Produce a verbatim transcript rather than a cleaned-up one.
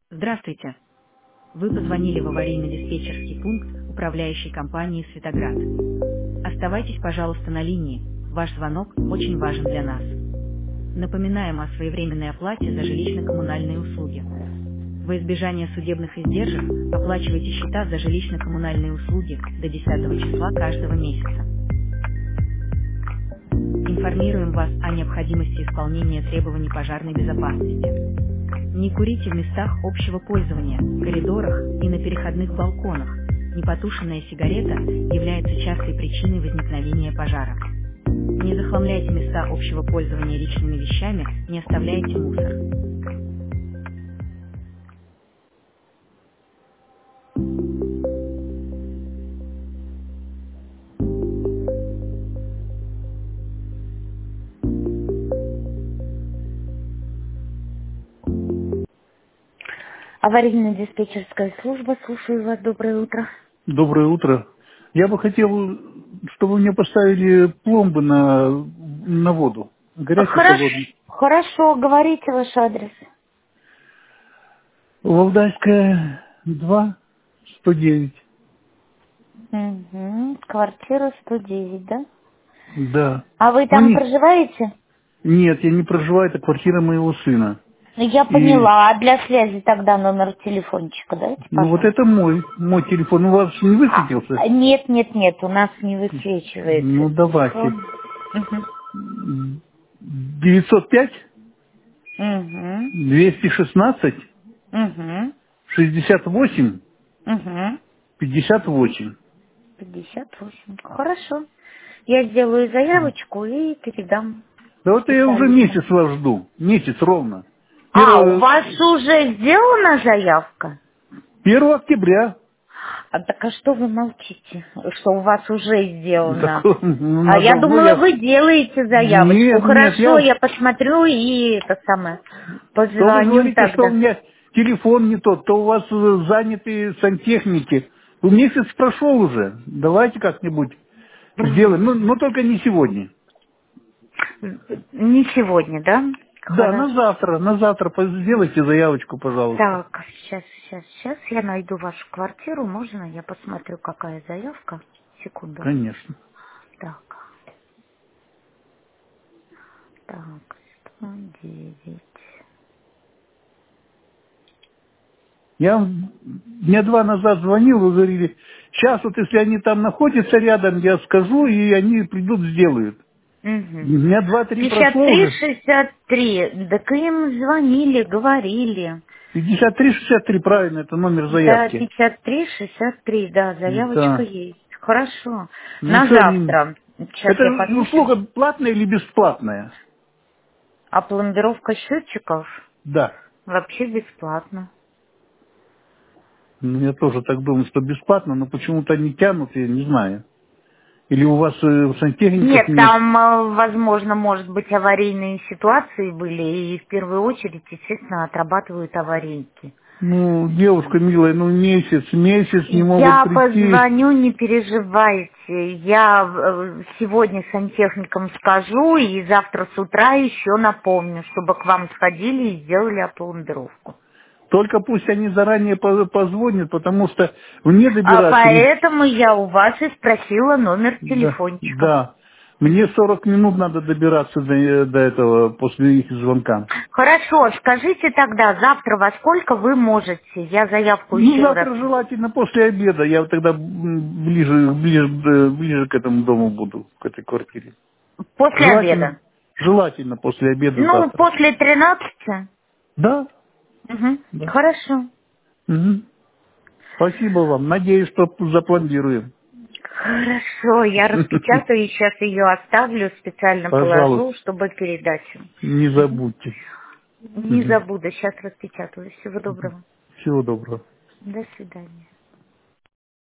Здравствуйте. Вы позвонили в аварийно-диспетчерский пункт управляющей компании «Светоград». Оставайтесь, пожалуйста, на линии. Ваш звонок очень важен для нас. Напоминаем о своевременной оплате за жилищно-коммунальные услуги. Во избежание судебных издержек оплачивайте счета за жилищно-коммунальные услуги до десятого числа каждого месяца. Информируем вас о необходимости исполнения требований пожарной безопасности. Не курите в местах общего пользования, коридорах и на переходных балконах. Непотушенная сигарета является частой причиной возникновения пожара. Не захламляйте места общего пользования личными вещами, не оставляйте мусор. Аварийно-диспетчерская служба, слушаю вас, доброе утро. Доброе утро. Я бы хотел, чтобы вы мне поставили пломбы на, на воду. Горячую, Хорошо, холодную. хорошо, говорите ваш адрес. Валдайская, два, сто девять. Угу. Квартира сто девять, да? Да. А вы Ну, там не, проживаете? нет, я не проживаю, это квартира моего сына. Ну, я И, поняла. А для связи тогда номер телефончика дайте, ну, вот пожалуйста. это мой, мой телефон. У вас не высветился? А, нет, нет, нет, у нас не высвечивается Ну, давайте. телефон. Угу. девятьсот пять, Угу. двести шестнадцать, Угу. шестьдесят восемь, Угу. пятьдесят восемь. пятьдесят восемь. Хорошо. Я сделаю заявочку и передам Да вот я уже специалистам. месяц вас жду. Месяц ровно. А, у Первого вас уже сделана заявка? первого октября. А так а что вы молчите? Что у вас уже сделано? Так, ну, А на я давно думала, я... вы делаете заявочку. Нет, нет, Хорошо, я... я посмотрю и это самое. То вы Позвоню говорите, что у тогда. меня телефон не тот, то у вас э, заняты сантехники. Ну, месяц прошел уже. Давайте как-нибудь сделаем. Ну, но только не сегодня. Не сегодня, да? Да, на Хорошо. завтра, на завтра по- сделайте заявочку, пожалуйста. Так, сейчас, сейчас, сейчас я найду вашу квартиру. Можно я посмотрю, какая заявка? Секунду. Конечно. Так, так, сто девять. Я вам дня два назад звонил, вы говорили, сейчас вот если они там находятся рядом, я скажу, и они придут, сделают. Угу. Дня два-три пятьдесят прошло три уже. шестьдесят три. Так им звонили, говорили. пятьдесят три шестьдесят три, правильно, это номер Да, заявки. пятьдесят три шестьдесят три, да, заявочка Да. есть. Хорошо. Ну На что, они... завтра. Сейчас Это я посмотрю. услуга платная или бесплатная? А пломбировка счетчиков Да. вообще бесплатно. Ну, я тоже так думаю, что бесплатно, но почему-то они тянут, я не знаю. Или у вас э, сантехников Нет, нет? там, э, возможно, может быть, аварийные ситуации были, и в первую очередь, естественно, отрабатывают аварийки. Ну, девушка милая, ну месяц, месяц не могут Я прийти. позвоню, не переживайте. Я э, сегодня сантехникам скажу, и завтра с утра еще напомню, чтобы к вам сходили и сделали опломбировку. Только пусть они заранее по- позвонят, потому что мне А добираться... не- поэтому я у вас и спросила номер Да, телефончика. да. Мне сорок минут надо добираться до, до этого, после их звонка. Хорошо, скажите тогда, завтра во сколько вы можете? Я заявку Ну, еще раз. завтра желательно после обеда. Я вот тогда м, ближе, ближе, э, ближе к этому дому буду, к этой квартире. После Желательно, обеда. желательно после обеда Ну, завтра. после тринадцати. Да, Угу. да. Хорошо. Мгм. Спасибо вам. Надеюсь, что запломбируем. Хорошо, я распечатаю и сейчас ее оставлю, специально Пожалуйста, положу, чтобы передачу. не Мгм. забудьте. Не Мгм. забуду, сейчас распечатаю. Всего доброго. Всего доброго. До свидания.